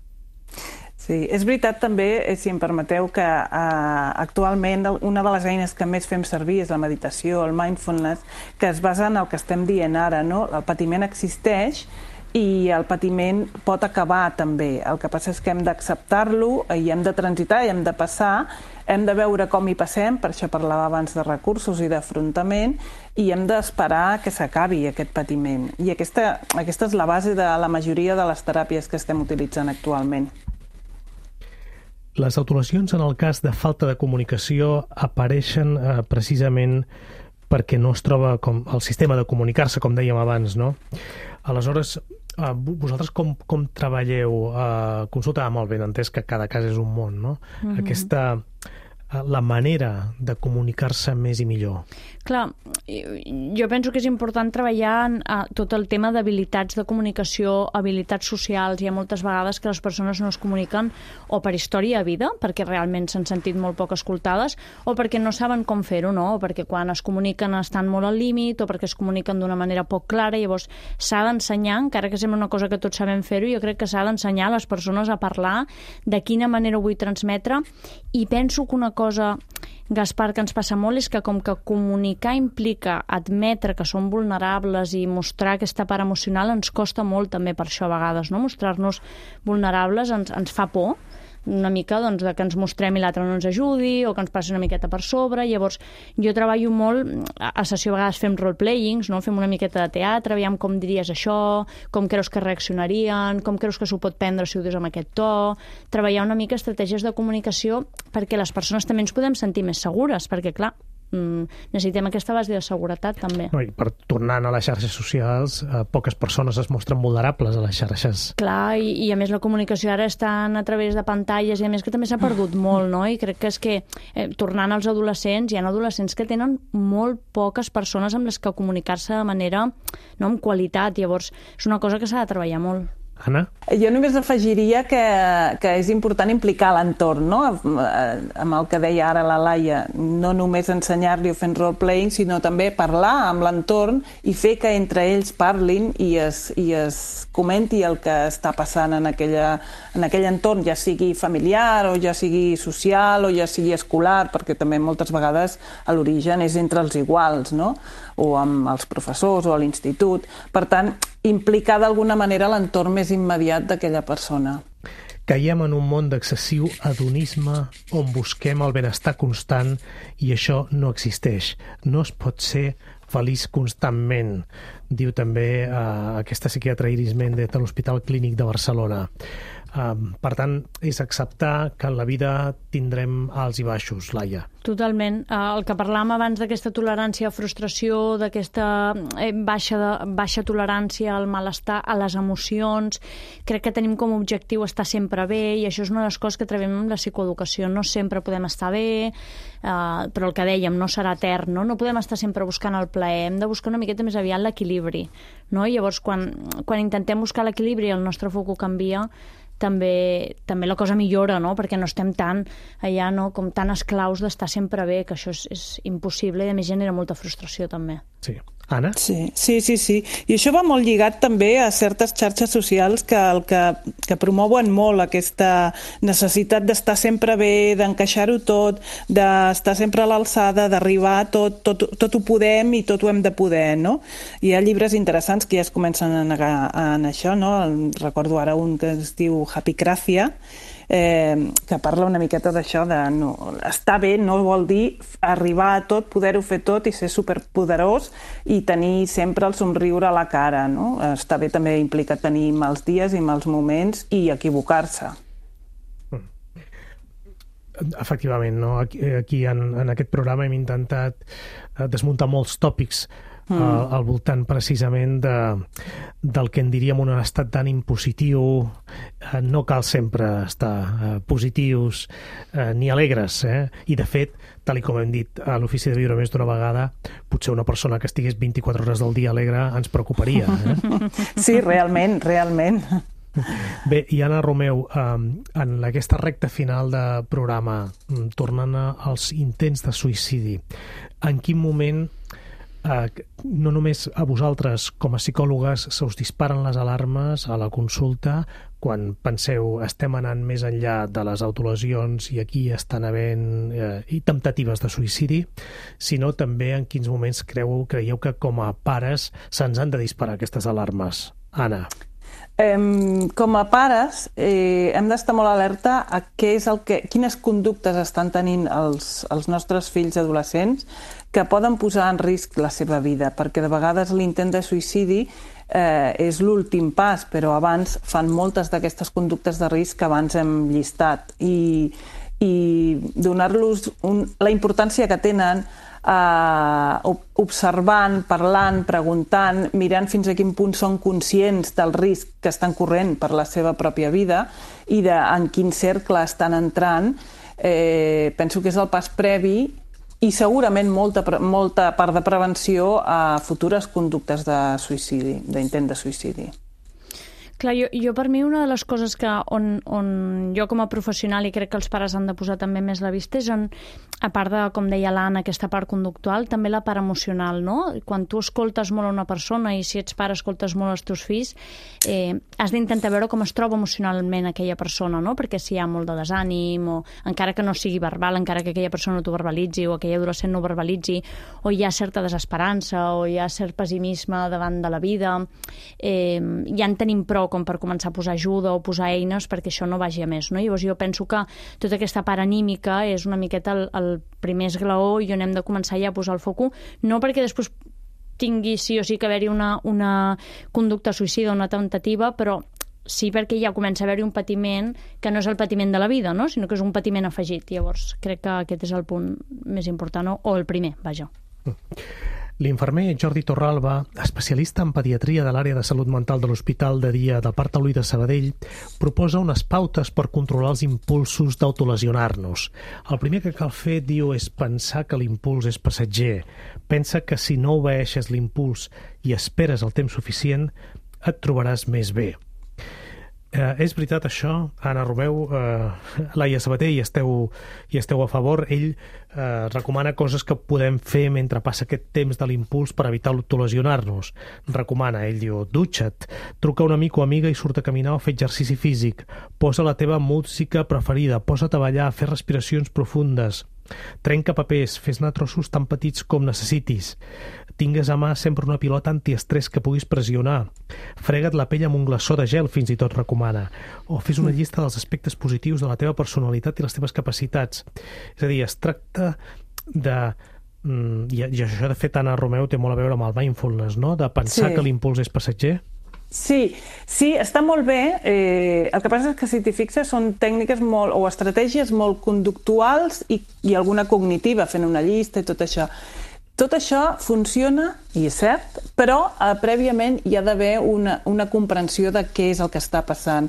Sí, és veritat també, si em permeteu, que eh, actualment una de les eines que més fem servir és la meditació, el mindfulness, que es basa en el que estem dient ara, no? El patiment existeix i el patiment pot acabar també. El que passa és que hem d'acceptar-lo i hem de transitar, i hem de passar, hem de veure com hi passem, per això parlava abans de recursos i d'afrontament, i hem d'esperar que s'acabi aquest patiment. I aquesta, aquesta és la base de la majoria de les teràpies que estem utilitzant actualment. Les autolesions, en el cas de falta de comunicació, apareixen eh, precisament perquè no es troba com el sistema de comunicar-se, com dèiem abans, no? Aleshores, eh, vosaltres com, com treballeu? Eh, consulta, molt ben entès que cada cas és un món, no? Mm-hmm. Aquesta, eh, la manera de comunicar-se més i millor. Clar, jo penso que és important treballar en uh, tot el tema d'habilitats de comunicació, habilitats socials. Hi ha moltes vegades que les persones no es comuniquen o per història de vida, perquè realment s'han sentit molt poc escoltades, o perquè no saben com fer-ho, no? O perquè quan es comuniquen estan molt al límit, o perquè es comuniquen d'una manera poc clara. Llavors s'ha d'ensenyar, encara que sembla una cosa que tots sabem fer-ho, jo crec que s'ha d'ensenyar a les persones a parlar de quina manera ho vull transmetre, i penso que una cosa, Gaspar, que ens passa molt és que com que comunicar implica admetre que som vulnerables i mostrar aquesta part emocional, ens costa molt també per això a vegades, no? Mostrar-nos vulnerables ens, ens fa por, una mica doncs, de que ens mostrem i l'altre no ens ajudi o que ens passi una miqueta per sobre. Llavors jo treballo molt, a sessió a vegades fem role-playings, no? Fem una miqueta de teatre, aviam com diries això, com creus que reaccionarien, com creus que s'ho pot prendre si ho dius amb aquest to, treballar una mica estratègies de comunicació perquè les persones també ens podem sentir més segures, perquè clar, necessitem aquesta base de seguretat també. No, i per tornant a les xarxes socials, eh, poques persones es mostren vulnerables a les xarxes. Clar, i, i a més la comunicació ara està a través de pantalles, i a més que també s'ha perdut molt, no? I crec que és que, eh, tornant als adolescents, hi ha adolescents que tenen molt poques persones amb les que comunicar-se de manera, no, amb qualitat. Llavors és una cosa que s'ha de treballar molt. Anna? Jo només afegiria que, que és important implicar l'entorn, no? Amb el que deia ara la Laia, no només ensenyar-li o fent role-playing, sinó també parlar amb l'entorn i fer que entre ells parlin i es, i es comenti el que està passant en, aquella, en aquell entorn, ja sigui familiar o ja sigui social o ja sigui escolar, perquè també moltes vegades a l'origen és entre els iguals, no? O amb els professors o a l'institut. Per tant, implicar d'alguna manera l'entorn més immediat d'aquella persona. Caiem en un món d'excessiu hedonisme on busquem el benestar constant i això no existeix. No es pot ser feliç constantment, diu també eh, aquesta psiquiatra Iris Méndez de l'Hospital Clínic de Barcelona. Uh, per tant, és acceptar que en la vida tindrem alts i baixos, Laia. Totalment. Uh, el que parlàvem abans d'aquesta tolerància a frustració, d'aquesta eh, baixa, de, baixa tolerància al malestar, a les emocions, crec que tenim com a objectiu estar sempre bé, i això és una de les coses que trobem amb la psicoeducació. No sempre podem estar bé, uh, però el que dèiem, no serà etern, no? No podem estar sempre buscant el plaer, hem de buscar una miqueta més aviat l'equilibri, no? I llavors, quan, quan intentem buscar l'equilibri i el nostre foc canvia, també, també la cosa millora, no? Perquè no estem tan allà, no? Com tan esclaus d'estar sempre bé, que això és, és impossible i a més genera molta frustració també. Sí. Anna? Sí, sí, sí, sí. I això va molt lligat també a certes xarxes socials que, el que, que promouen molt aquesta necessitat d'estar sempre bé, d'encaixar-ho tot, d'estar sempre a l'alçada, d'arribar a tot, tot, tot ho podem i tot ho hem de poder, no? Hi ha llibres interessants que ja es comencen a negar en això, no? Recordo ara un que es diu Happycracia, Eh, que parla una miqueta d'això, de no, estar bé no vol dir arribar a tot, poder-ho fer tot i ser superpoderós i tenir sempre el somriure a la cara, no? Estar bé també implica tenir mals dies i mals moments i equivocar-se. Efectivament, no? Aquí, aquí en, en aquest programa hem intentat desmuntar molts tòpics Mm. Al, al voltant precisament de, del que en diríem un estat d'ànim positiu. Eh, no cal sempre estar eh, positius eh, ni alegres, eh? I de fet, tal com hem dit a l'Ofici de Viure més d'una vegada, potser una persona que estigués vint-i-quatre hores del dia alegre ens preocuparia. Eh? Sí, realment, realment. Bé, i Anna Romeu, eh, en aquesta recta final de programa, tornant als intents de suïcidi, en quin moment Uh, no només a vosaltres com a psicòlogues se us disparen les alarmes a la consulta quan penseu estem anant més enllà de les autolesions i aquí estan havent uh, i temptatives de suïcidi, sinó també en quins moments creu, creieu que com a pares se'ns han de disparar aquestes alarmes? Anna. Eh, com a pares eh, hem d'estar molt alerta a què és el que, quines conductes estan tenint els, els nostres fills adolescents que poden posar en risc la seva vida, perquè de vegades l'intent de suïcidi eh, és l'últim pas, però abans fan moltes d'aquestes conductes de risc que abans hem llistat, i, i donar-los un, la importància que tenen Uh, observant, parlant, preguntant, mirant fins a quin punt són conscients del risc que estan corrent per la seva pròpia vida i de en quin cercle estan entrant, eh, penso que és el pas previ i segurament molta, molta part de prevenció a futures conductes de suïcidi, d'intent de suïcidi. Clar, jo, jo per mi una de les coses que on, on jo com a professional i crec que els pares han de posar també més la vista és en, a part de, com deia l'Anna, aquesta part conductual, també la part emocional, no? Quan tu escoltes molt a una persona i si ets pare escoltes molt als teus fills, eh, has d'intentar veure com es troba emocionalment aquella persona, no? Perquè si hi ha molt de desànim o encara que no sigui verbal, encara que aquella persona no t'ho verbalitzi o aquell adolescent no ho verbalitzi, o hi ha certa desesperança o hi ha cert pessimisme davant de la vida, eh, ja en tenim prou com per començar a posar ajuda o posar eines perquè això no vagi a més, no? Llavors jo penso que tota aquesta part anímica és una miqueta el, el primer esglaó i on hem de començar ja a posar el foco, no perquè després tingui sí o sí que haver-hi una, una conducta suïcida o una temptativa, però sí perquè ja comença a haver-hi un patiment que no és el patiment de la vida, no? Sinó que és un patiment afegit. Llavors crec que aquest és el punt més important, o el primer, vaja. L'infermer Jordi Torralba, especialista en pediatria de l'àrea de salut mental de l'Hospital de Dia del Parc Taulí de Sabadell, proposa unes pautes per controlar els impulsos d'autolesionar-nos. El primer que cal fer, diu, és pensar que l'impuls és passatger. Pensa que si no obeeixes l'impuls i esperes el temps suficient, et trobaràs més bé. Eh, és veritat això, Anna Romeu, eh, Laia Sabater, hi esteu, hi esteu a favor. Ell eh, recomana coses que podem fer mentre passa aquest temps de l'impuls per evitar autolesionar-nos. Recomana, ell diu, dutxa't, truca a un amic o amiga i surt a caminar o fer exercici físic, posa la teva música preferida, posa't a ballar, fer respiracions profundes, trenca papers, fes-ne trossos tan petits com necessitis, tingues a mà sempre una pilota antiestrès que puguis pressionar, frega't la pell amb un glaçó de gel, fins i tot recomana, o fes una llista dels aspectes positius de la teva personalitat i les teves capacitats. És a dir, es tracta de... I, i això, de fet, Anna Romeu té molt a veure amb el mindfulness, no? De pensar sí. que l'impuls és passatger. Sí, sí, està molt bé. Eh, el que passa és que si t'hi fixes són tècniques molt, o estratègies molt conductuals i, i alguna cognitiva, fent una llista i tot això. Tot això funciona, i és cert, però eh, prèviament hi ha d'haver una, una comprensió de què és el que està passant.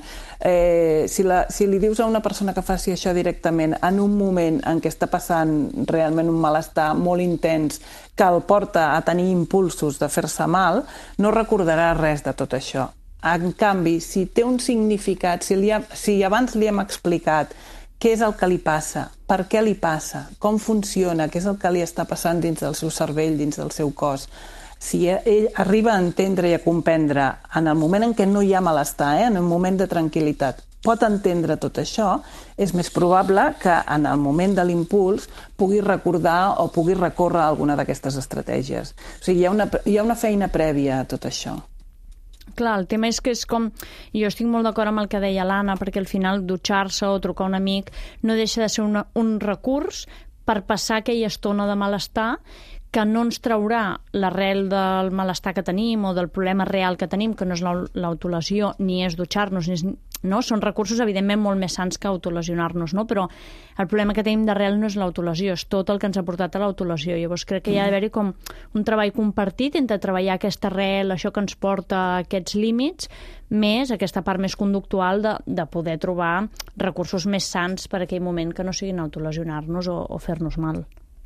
Eh, si, la, si li dius a una persona que faci això directament en un moment en què està passant realment un malestar molt intens que el porta a tenir impulsos de fer-se mal, no recordarà res de tot això. En canvi, si té un significat, si, li ha, si abans li hem explicat què és el que li passa, per què li passa, com funciona, què és el que li està passant dins del seu cervell, dins del seu cos. Si ell arriba a entendre i a comprendre en el moment en què no hi ha malestar, eh, en un moment de tranquil·litat, pot entendre tot això, és més probable que en el moment de l'impuls pugui recordar o pugui recórrer a alguna d'aquestes estratègies. O sigui, hi ha una, hi ha una feina prèvia a tot això. Clar, el tema és que és com... Jo estic molt d'acord amb el que deia l'Anna, perquè al final dutxar-se o trucar a un amic no deixa de ser una, un recurs per passar aquella estona de malestar que no ens traurà l'arrel del malestar que tenim o del problema real que tenim, que no és l'autolesió, ni és dutxar-nos, ni és, no? Són recursos, evidentment, molt més sants que autolesionar-nos, no? Però el problema que tenim d'arrel no és l'autolesió, és tot el que ens ha portat a l'autolesió. Llavors crec que hi ha d'haver-hi com un treball compartit entre treballar aquesta arrel, això que ens porta a aquests límits, més aquesta part més conductual de, de poder trobar recursos més sants per a aquell moment que no siguin autolesionar-nos o, o fer-nos mal.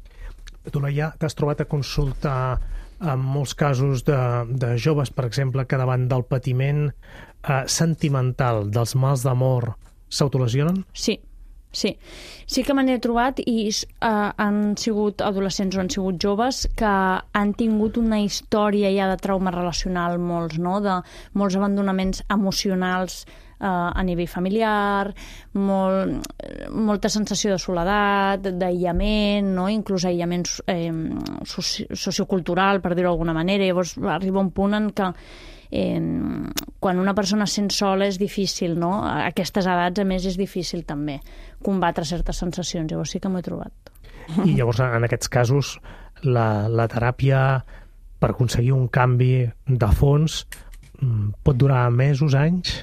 Tu, Laia, t'has trobat a consultar en molts casos de, de joves, per exemple, que davant del patiment eh, sentimental, dels mals d'amor, s'autolesionen? Sí, sí. Sí que me n'he trobat i eh, han sigut adolescents o han sigut joves que han tingut una història ja de trauma relacional, molts, no? De molts abandonaments emocionals a nivell familiar, molt, molta sensació de soledat, d'aïllament, no? Inclús aïllament eh, soci sociocultural, per dir-ho d'alguna manera. Llavors arriba un punt en què eh, quan una persona es sent sola és difícil, no? A aquestes edats, a més, és difícil també combatre certes sensacions. Llavors sí que m'ho he trobat. I llavors, en aquests casos, la, la teràpia per aconseguir un canvi de fons pot durar mesos, anys?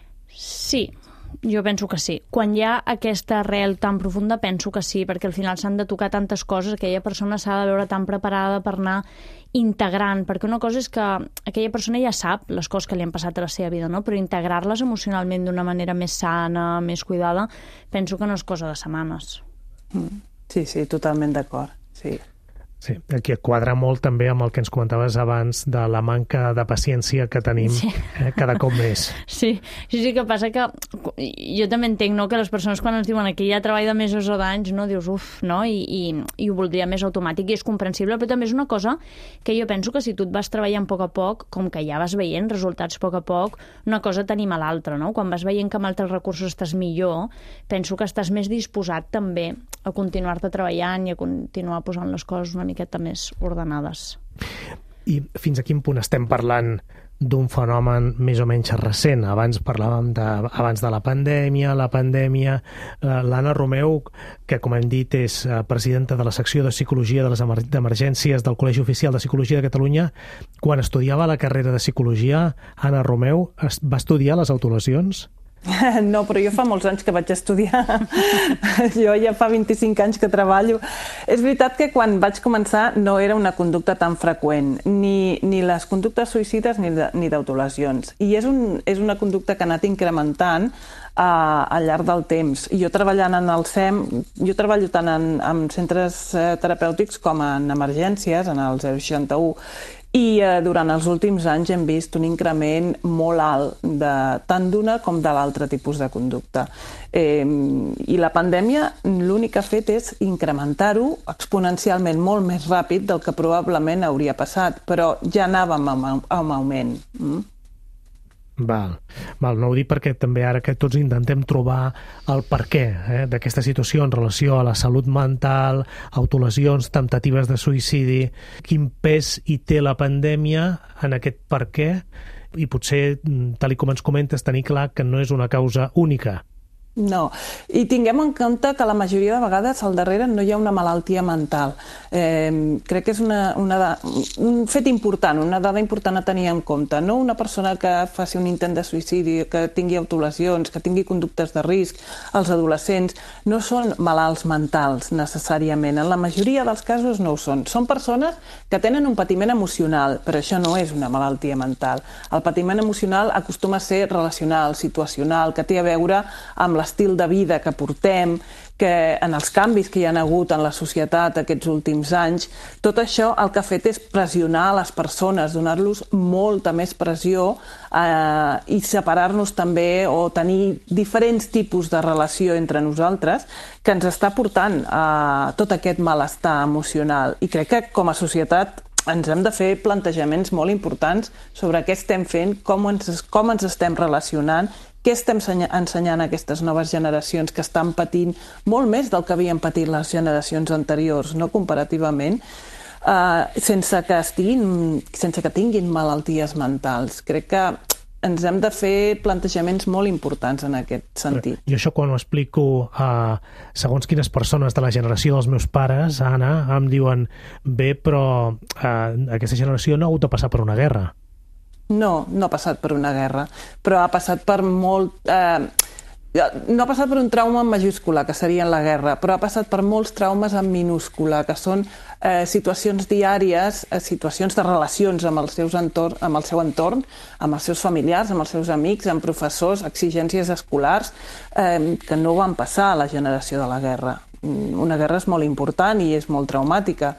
Sí, jo penso que sí. Quan hi ha aquesta arrel tan profunda, penso que sí, perquè al final s'han de tocar tantes coses, aquella persona s'ha de veure tan preparada per anar integrant, perquè una cosa és que aquella persona ja sap les coses que li han passat a la seva vida, no? Però integrar-les emocionalment d'una manera més sana, més cuidada, penso que no és cosa de setmanes. Sí, sí, totalment d'acord, sí. Sí, aquí quadra molt també amb el que ens comentaves abans de la manca de paciència que tenim sí. eh, cada cop més. Sí, sí, sí que passa que jo també entenc, no?, que les persones quan ens diuen aquí hi ha treball de mesos o d'anys, no, dius uf, no?, I, i, i ho voldria més automàtic i és comprensible, però també és una cosa que jo penso que si tu et vas treballant a poc a poc, com que ja vas veient resultats a poc a poc, una cosa tenim a l'altra, no? Quan vas veient que amb altres recursos estàs millor, penso que estàs més disposat també a continuar-te treballant i a continuar posant les coses una miqueta més ordenades. I fins a quin punt estem parlant d'un fenomen més o menys recent? Abans parlàvem de, abans de la pandèmia, la pandèmia... L'Anna Romeu, que com hem dit és presidenta de la secció de Psicologia de les Emergències del Col·legi Oficial de Psicologia de Catalunya, quan estudiava la carrera de Psicologia, Anna Romeu va estudiar les autolesions? No, però jo fa molts anys que vaig estudiar. Jo ja fa vint-i-cinc anys que treballo. És veritat que quan vaig començar no era una conducta tan freqüent, ni, ni les conductes suïcides ni, de, ni d'autolesions. I és, un, és una conducta que ha anat incrementant uh, al llarg del temps. Jo treballant en el S E M, jo treballo tant en, en centres uh, terapèutics com en emergències, en el zero seixanta u, i eh, durant els últims anys hem vist un increment molt alt de, tant d'una com de l'altre tipus de conducta. Eh, I la pandèmia l'únic que ha fet és incrementar-ho exponencialment molt més ràpid del que probablement hauria passat, però ja anàvem amb, amb augment. Mm? Val. Val, no ho dic perquè també ara que tots intentem trobar el per què eh, d'aquesta situació en relació a la salut mental, autolesions, temptatives de suïcidi, quin pes hi té la pandèmia en aquest per què i potser, tal com ens comentes, tenir clar que no és una causa única. No, i tinguem en compte que la majoria de vegades al darrere no hi ha una malaltia mental. Eh, crec que és una, una, un fet important, una dada important a tenir en compte. No una persona que faci un intent de suïcidi, que tingui autolesions, que tingui conductes de risc, els adolescents, no són malalts mentals necessàriament. En la majoria dels casos no ho són. Són persones que tenen un patiment emocional, però això no és una malaltia mental. El patiment emocional acostuma a ser relacional, situacional, que té a veure amb la estil de vida que portem, que en els canvis que hi ha hagut en la societat aquests últims anys, tot això el que ha fet és pressionar les persones, donar-los molta més pressió eh, i separar-nos també o tenir diferents tipus de relació entre nosaltres que ens està portant a tot aquest malestar emocional. I crec que com a societat ens hem de fer plantejaments molt importants sobre què estem fent, com ens, com ens estem relacionant, què estem ensenyant a aquestes noves generacions que estan patint molt més del que havien patit les generacions anteriors, no comparativament, uh, sense que estiguin, sense que tinguin malalties mentals. Crec que ens hem de fer plantejaments molt importants en aquest sentit. Jo això quan ho explico a segons quines persones de la generació dels meus pares, Anna, em diuen bé, però uh, aquesta generació no ha hagut de passar per una guerra. No, no ha passat per una guerra, però ha passat per molt... Eh, no ha passat per un trauma en majúscula, que seria la guerra, però ha passat per molts traumes en minúscula, que són eh, situacions diàries, eh, situacions de relacions amb, els seus entorn, amb el seu entorn, amb els seus familiars, amb els seus amics, amb professors, exigències escolars, eh, que no van passar a la generació de la guerra. Una guerra és molt important i és molt traumàtica,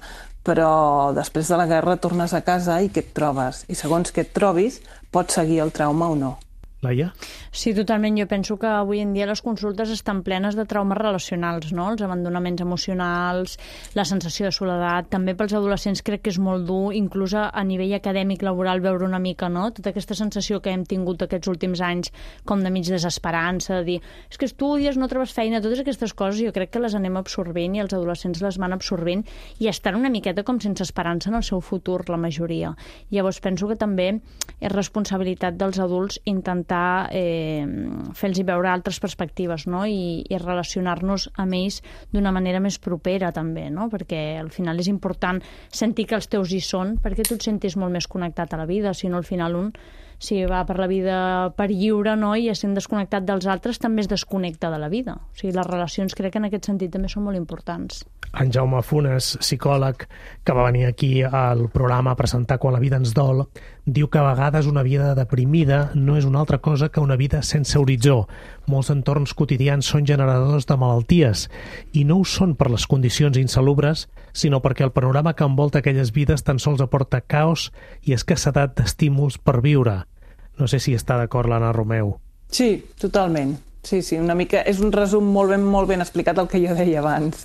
però després de la guerra tornes a casa i què et trobes? I segons què et trobis, pots seguir el trauma o no. Laia? Sí, totalment. Jo penso que avui en dia les consultes estan plenes de traumes relacionals, no? Els abandonaments emocionals, la sensació de soledat. També pels adolescents crec que és molt dur, inclús a nivell acadèmic, laboral, veure una mica, no? Tota aquesta sensació que hem tingut aquests últims anys com de mig desesperança, de dir, és que estudies, no trobes feina, totes aquestes coses jo crec que les anem absorbint i els adolescents les van absorbint i estan una miqueta com sense esperança en el seu futur, la majoria. Llavors penso que també és responsabilitat dels adults intentar Eh, fer-los veure altres perspectives, no? I, i relacionar-nos amb ells d'una manera més propera també, no? Perquè al final és important sentir que els teus hi són perquè tu et sentis molt més connectat a la vida, si no al final un si va per la vida per lliure, no? I essent desconnectat dels altres també es desconnecta de la vida. O sigui, les relacions crec que en aquest sentit també són molt importants. En Jaume Funes, psicòleg, que va venir aquí al programa a presentar Quan la vida ens dol, diu que a vegades una vida deprimida no és una altra cosa que una vida sense horitzó. Molts entorns quotidians són generadors de malalties i no ho són per les condicions insalubres, sinó perquè el panorama que envolta aquelles vides tan sols aporta caos i escassedat d'estímuls per viure. No sé si està d'acord l'Anna Romeu. Sí, totalment. Sí, sí, una mica és un resum molt ben, molt ben explicat el que jo deia abans.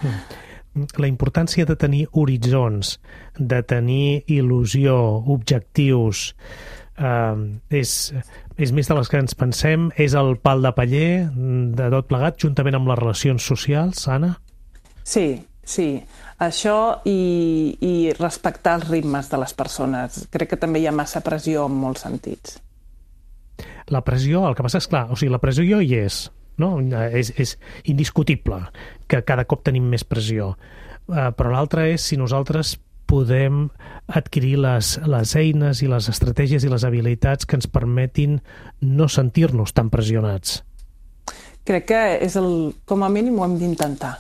La importància de tenir horitzons, de tenir il·lusió, objectius, eh, és, és més de les que ens pensem, és el pal de paller de tot plegat, juntament amb les relacions socials, Anna? Sí, sí. Això i, i respectar els ritmes de les persones. Crec que també hi ha massa pressió en molts sentits. La pressió, el que passa és clar, o sigui, la pressió hi és, no? És, és indiscutible que cada cop tenim més pressió. Uh, però l'altre és si nosaltres podem adquirir les, les eines i les estratègies i les habilitats que ens permetin no sentir-nos tan pressionats. Crec que és el, com a mínim ho hem d'intentar.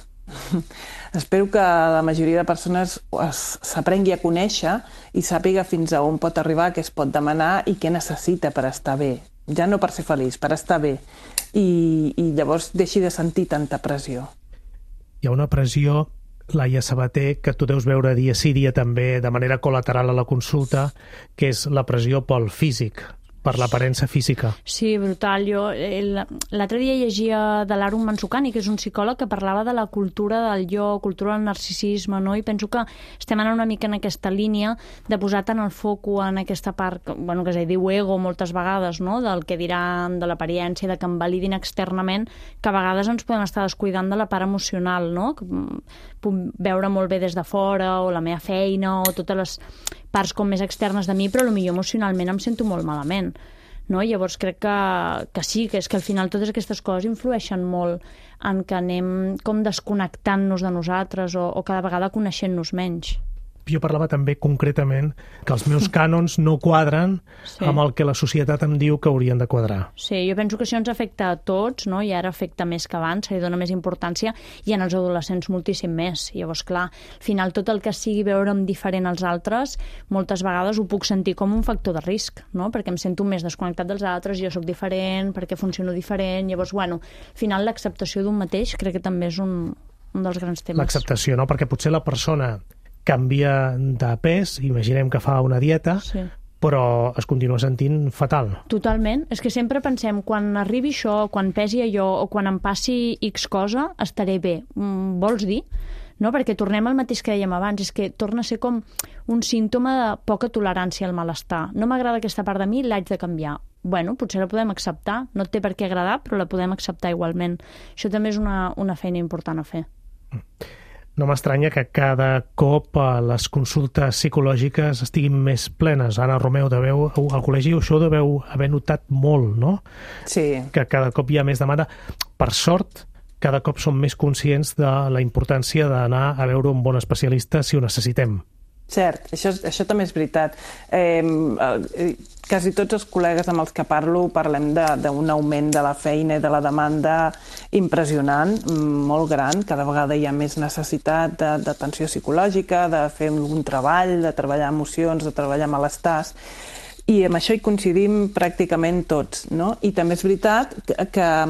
Espero que la majoria de persones s'aprengui a conèixer i sàpiga fins a on pot arribar, què es pot demanar i què necessita per estar bé. Ja no per ser feliç, per estar bé. I, i llavors deixi de sentir tanta pressió. Hi ha una pressió, Laia Sabater, que tu deus veure dia sí dia també de manera col·lateral a la consulta, que és la pressió pel físic, per l'aparença física. Sí, brutal. Jo l'altre dia llegia de l'Arun Mansukhani, que és un psicòleg que parlava de la cultura del jo, cultura del narcisisme, no? I penso que estem anant una mica en aquesta línia de posar tant el foco en aquesta part, bueno, que es diu ego moltes vegades, no? Del que diran, de l'apariència, de que em validin externament, que a vegades ens podem estar descuidant de la part emocional, no? Que puc veure molt bé des de fora, o la meva feina, o totes les parts com més externes de mi, però potser emocionalment em sento molt malament. No? Llavors crec que, que sí, que és que al final totes aquestes coses influeixen molt en que anem com desconnectant-nos de nosaltres o, o cada vegada coneixent-nos menys. Jo parlava també concretament que els meus cànons no quadren sí. amb el que la societat em diu que haurien de quadrar. Sí, jo penso que això ens afecta a tots, no? I ara afecta més que abans, se li dona més importància i en els adolescents moltíssim més. Llavors, clar, al final tot el que sigui veure'm diferent als altres, moltes vegades ho puc sentir com un factor de risc, no? Perquè em sento més desconnectat dels altres, jo sóc diferent, perquè funciono diferent. Llavors, bueno, al final l'acceptació d'un mateix crec que també és un, un dels grans temes. L'acceptació, no? Perquè potser la persona canvia de pes, imaginem que fa una dieta, sí. però es continua sentint fatal. Totalment. És que sempre pensem, quan arribi això, quan pesi allò, o quan em passi X cosa, estaré bé. Mm, vols dir? No? Perquè tornem al mateix que dèiem abans, és que torna a ser com un símptoma de poca tolerància al malestar. No m'agrada aquesta part de mi, l'haig de canviar. Bueno, potser la podem acceptar, no té per què agradar, però la podem acceptar igualment. Això també és una, una feina important a fer. No m'estranya que cada cop les consultes psicològiques estiguin més plenes. Anna Romeu, deveu, al col·legi això ho deveu haver notat molt, no? Sí. Que cada cop hi ha més demanda. Per sort, cada cop som més conscients de la importància d'anar a veure un bon especialista si ho necessitem. Cert, això, això també és veritat. Eh, eh, quasi tots els col·legues amb els que parlo parlem d'un augment de la feina i de la demanda impressionant, molt gran. Cada vegada hi ha més necessitat d'atenció psicològica, de fer un treball, de treballar emocions, de treballar malestars. I amb això hi coincidim pràcticament tots, no? I també és veritat que, que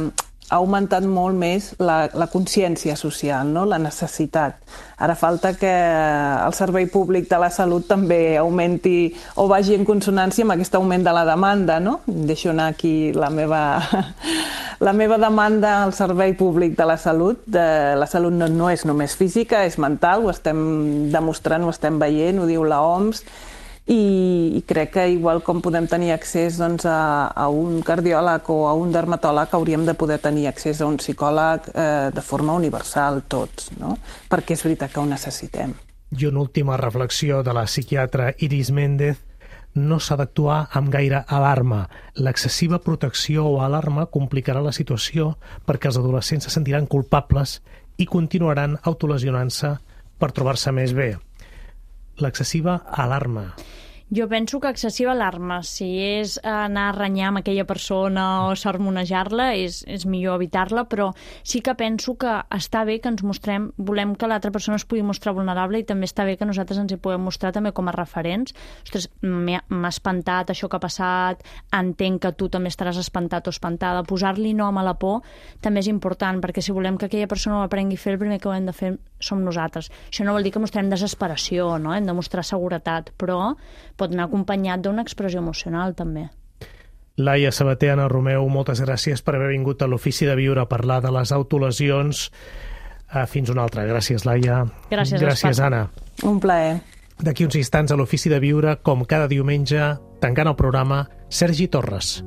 ha augmentat molt més la, la consciència social, no? La necessitat. Ara falta que el servei públic de la salut també augmenti o vagi en consonància amb aquest augment de la demanda, no? Deixo anar aquí la meva, la meva demanda al servei públic de la salut. De, la salut no, no és només física, és mental, ho estem demostrant, ho estem veient, ho diu l'O M S, i, i crec que igual com podem tenir accés doncs, a, a un cardiòleg o a un dermatòleg, hauríem de poder tenir accés a un psicòleg eh, de forma universal tots, no? Perquè és veritat que ho necessitem. I una última reflexió de la psiquiatra Iris Méndez: no s'ha d'actuar amb gaire alarma. L'excessiva protecció o alarma complicarà la situació perquè els adolescents se sentiran culpables i continuaran autolesionant-se per trobar-se més bé. L'excessiva alarma. Jo penso que excessiva alarma, si és anar a renyar amb aquella persona o sermonejar-la, és, és millor evitar-la, però sí que penso que està bé que ens mostrem, volem que l'altra persona es pugui mostrar vulnerable i també està bé que nosaltres ens hi puguem mostrar també com a referents. Ostres, m'ha espantat això que ha passat, entenc que tu també estaràs espantat o espantada. Posar-li nom a la por també és important, perquè si volem que aquella persona ho aprengui a fer, el primer que ho hem de fer som nosaltres. Això no vol dir que mostrem desesperació, no? Hem de mostrar seguretat, però pot anar acompanyat d'una expressió emocional, també. Laia Sabater, Anna Romeu, moltes gràcies per haver vingut a l'Ofici de Viure a parlar de les autolesions. Fins una altra. Gràcies, Laia. Gràcies, Gràcies, Anna. Un plaer. D'aquí uns instants a l'Ofici de Viure, com cada diumenge, tancant el programa, Sergi Torres.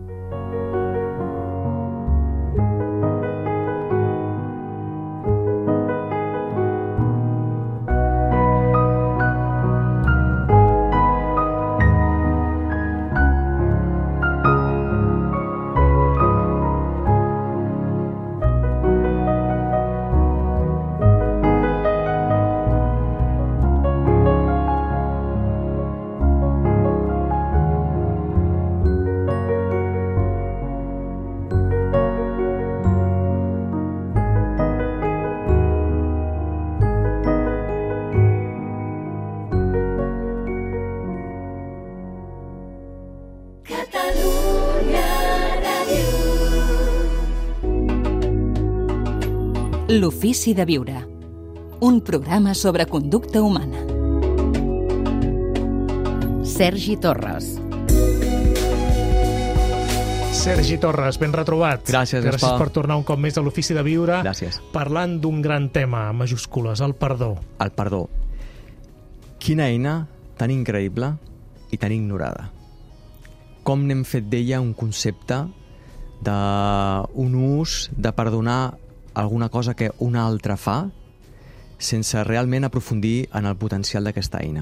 L'Ofici de Viure, un programa sobre conducta humana. Sergi Torres. Sergi Torres, ben retrobat. Gràcies, Gràcies Gaspar. per tornar un cop més a l'Ofici de Viure. Gràcies. Parlant d'un gran tema, en majúscules, el perdó. El perdó. Quina eina tan increïble i tan ignorada. Com n'hem fet d'ella un concepte d'un ús de perdonar alguna cosa que una altra fa sense realment aprofundir en el potencial d'aquesta eina.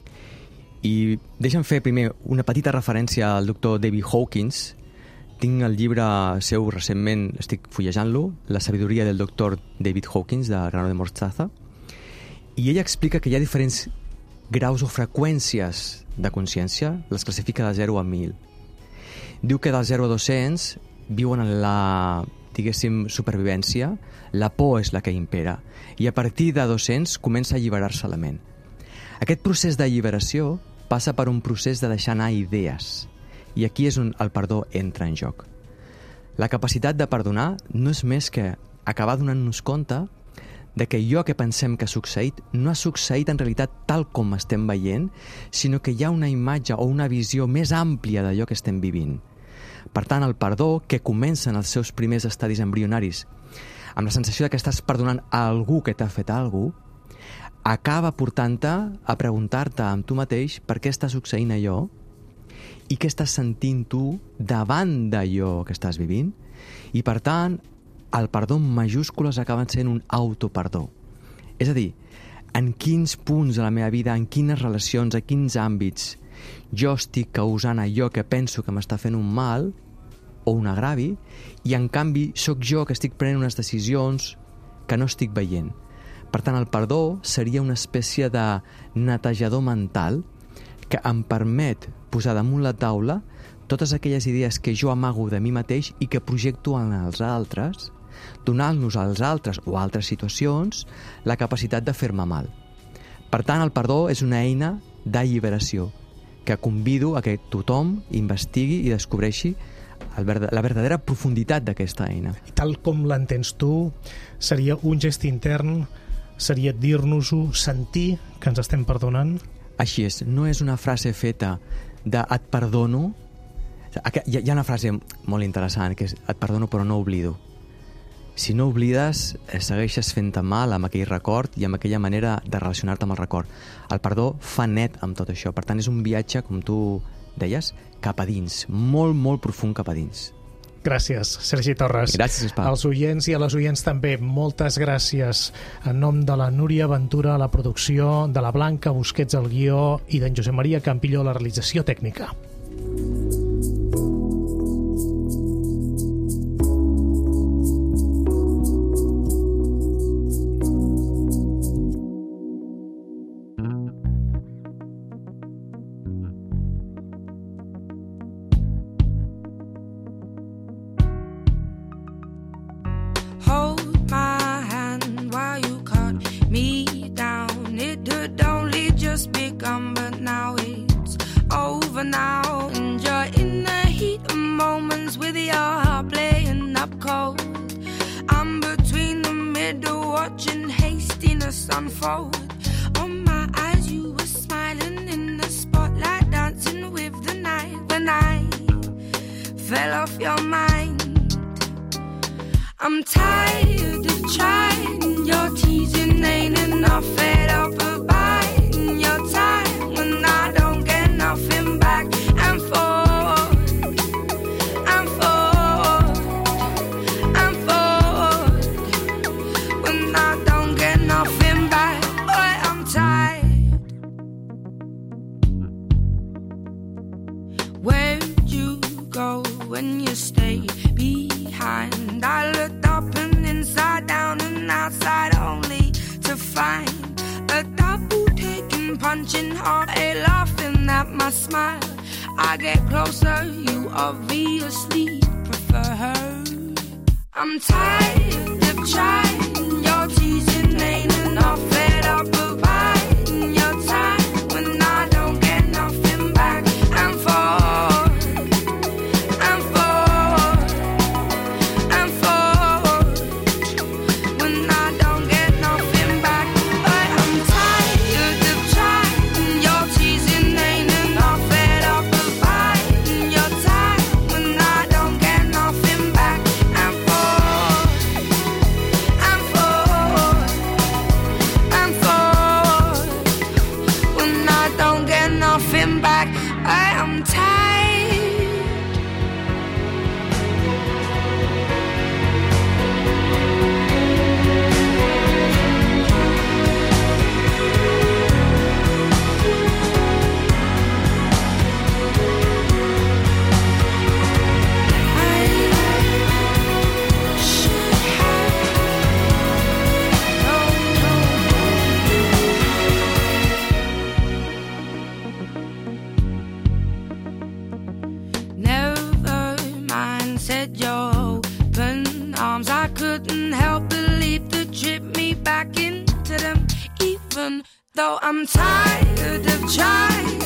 I deixa'm fer primer una petita referència al doctor David Hawkins. Tinc el llibre seu recentment, estic fullejant-lo, La sabidoria del doctor David Hawkins, de Grano de Mostaza, i ell explica que hi ha diferents graus o freqüències de consciència, les classifica de zero a mil. Diu que del zero a dos-cents viuen en la, diguéssim, supervivència, la por és la que impera, i a partir de dos-cents comença a alliberar-se la ment. Aquest procés d'alliberació passa per un procés de deixar anar idees, i aquí és on el perdó entra en joc. La capacitat de perdonar no és més que acabar donant-nos compte de que allò que pensem que ha succeït no ha succeït en realitat tal com estem veient, sinó que hi ha una imatge o una visió més àmplia d'allò que estem vivint. Per tant, el perdó, que comença en els seus primers estadis embrionaris, amb la sensació de que estàs perdonant a algú que t'ha fet alguna cosa, acaba portant-te a preguntar-te amb tu mateix per què està succeint allò i què estàs sentint tu davant d'allò que estàs vivint. I, per tant, el perdó en majúscules acaba sent un autoperdó. És a dir, en quins punts de la meva vida, en quines relacions, en quins àmbits jo estic causant allò que penso que m'està fent un mal o un agravi, i en canvi sóc jo que estic prenent unes decisions que no estic veient. Per tant, el perdó seria una espècie de netejador mental que em permet posar damunt la taula totes aquelles idees que jo amago de mi mateix i que projecto en els altres, donant-nos als altres o a altres situacions la capacitat de fer-me mal. Per tant, el perdó és una eina d'alliberació que convido a que tothom investigui i descobreixi el verd- la verdadera profunditat d'aquesta eina. I tal com l'entens tu, seria un gest intern, seria dir-nos-ho, sentir que ens estem perdonant? Així és, no és una frase feta de et perdono. Hi ha una frase molt interessant que és et perdono però no oblido. Si no oblides, segueixes fent-te mal amb aquell record i amb aquella manera de relacionar-te amb el record. El perdó fa net amb tot això. Per tant, és un viatge, com tu deies, cap a dins. Molt, molt profund cap a dins. Gràcies, Sergi Torres. Gràcies, Gaspar. Als oients i a les oients també, moltes gràcies. En nom de la Núria Ventura a la producció, de la Blanca Busquets al guió i d'en Josep Maria Campilló a la realització tècnica. Unfold. On my eyes you were smiling in the spotlight, dancing with the night. When I fell off your mind, I'm tired of trying. Your teasing ain't enough. Fed up of buying your time when I don't get nothing back. And forward, and forward, and forward when I don't get nothing back. Where'd you go when you stayed behind? I looked up and inside down and outside only to find a double taking, punching hard, a laughing at my smile. I get closer, you obviously prefer her. I'm tired of trying, your teasing ain't enough. Fed up of buying your time when I don't get nothing back. And forward, and forward, and forward when I don't get nothing back. But I'm tired of trying, your teasing ain't enough. Fed up of buying your time when I don't get nothing back. And forward, and forward, and forward when I don't get nothing back. I am tired. Never mind, said your open arms. I couldn't help but leap to trip me back into them. Even though I'm tired of trying,